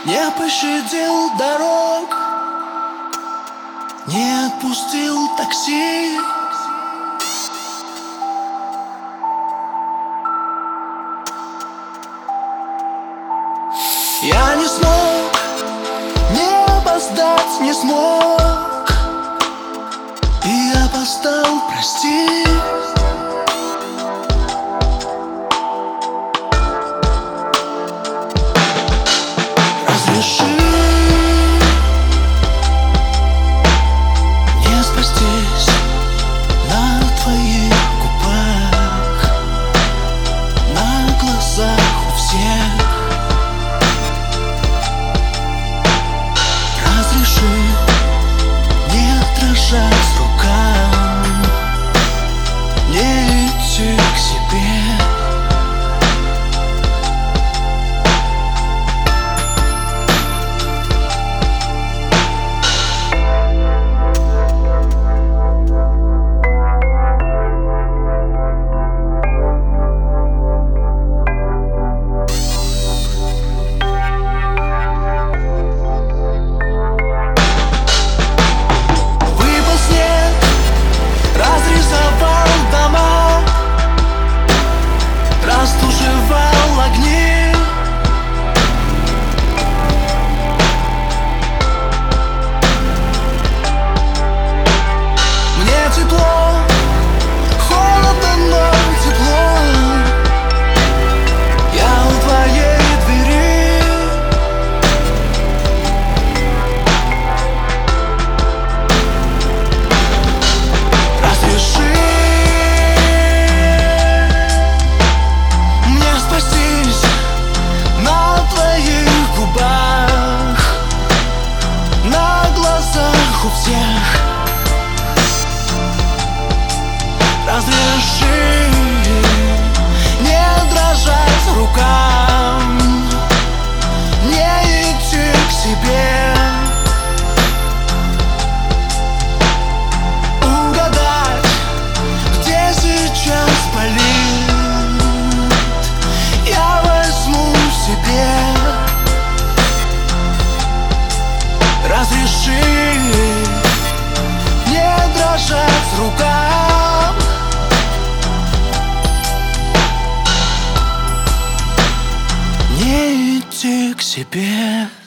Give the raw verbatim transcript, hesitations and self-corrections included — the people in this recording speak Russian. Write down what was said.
Не пощадил дорог, не отпустил такси. Я не смог, не опоздать не смог, и опоздал, прости. Разреши мне спастись на твоих губах, на глазах у всех. Разреши не дрожать рукам, не идти к себе. Растушевал огни. Мне тепло, холодно, но тепло. Я у твоей двери. Разреши на твоих губах, на глазах у всех. Разреши не дрожать рукам, не идти к себе. Угадать, где сейчас болит, я возьму себе. Разреши не дрожать рукам, не идти к себе.